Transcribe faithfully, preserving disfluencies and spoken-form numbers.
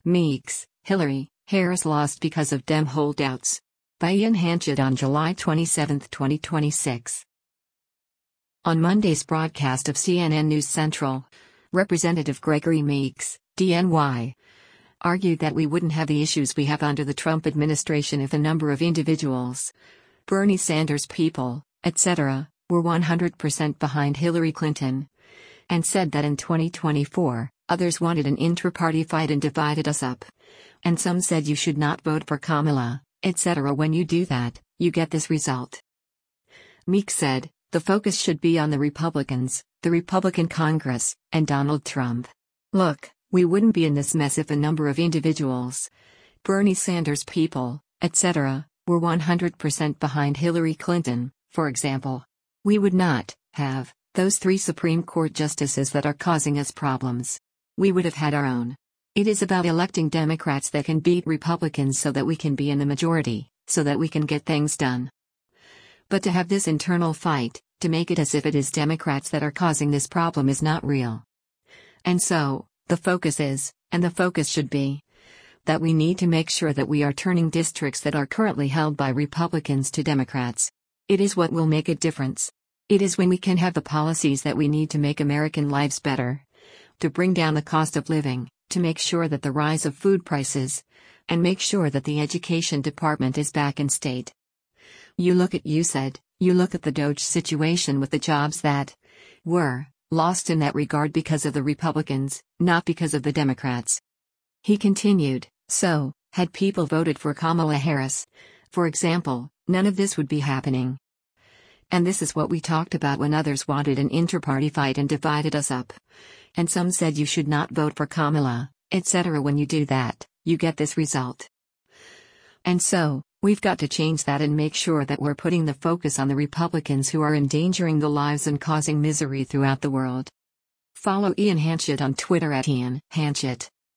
Meeks, Hillary, Harris lost because of Dem holdouts. By Ian Hanchett on July twenty-seventh, twenty twenty-six. On Monday's broadcast of C N N News Central, Representative Gregory Meeks, D N Y, argued that we wouldn't have the issues we have under the Trump administration if a number of individuals, Bernie Sanders people, et cetera, were one hundred percent behind Hillary Clinton, and said that in twenty twenty-four, others wanted an intra-party fight and divided us up. And some said you should not vote for Kamala, et cetera. When you do that, you get this result. Meeks said, the focus should be on the Republicans, the Republican Congress, and Donald Trump. Look, we wouldn't be in this mess if a number of individuals, Bernie Sanders people, et cetera, were one hundred percent behind Hillary Clinton, for example. We would not have those three Supreme Court justices that are causing us problems. We would have had our own. It is about electing Democrats that can beat Republicans so that we can be in the majority, so that we can get things done. But to have this internal fight, to make it as if it is Democrats that are causing this problem is not real. And so, the focus is, and the focus should be, that we need to make sure that we are turning districts that are currently held by Republicans to Democrats. It is what will make a difference. It is when we can have the policies that we need to make American lives better, to bring down the cost of living, to make sure that the rise of food prices, and make sure that the education department is back in state. You look at U S A D, you look at the Doge situation with the jobs that were lost in that regard because of the Republicans, not because of the Democrats. He continued, so, had people voted for Kamala Harris, for example, none of this would be happening. And this is what we talked about when others wanted an inter-party fight and divided us up. And some said you should not vote for Kamala, et cetera. When you do that, you get this result. And so, we've got to change that and make sure that we're putting the focus on the Republicans who are endangering the lives and causing misery throughout the world. Follow Ian Hanchett on Twitter at Ian Hanchett.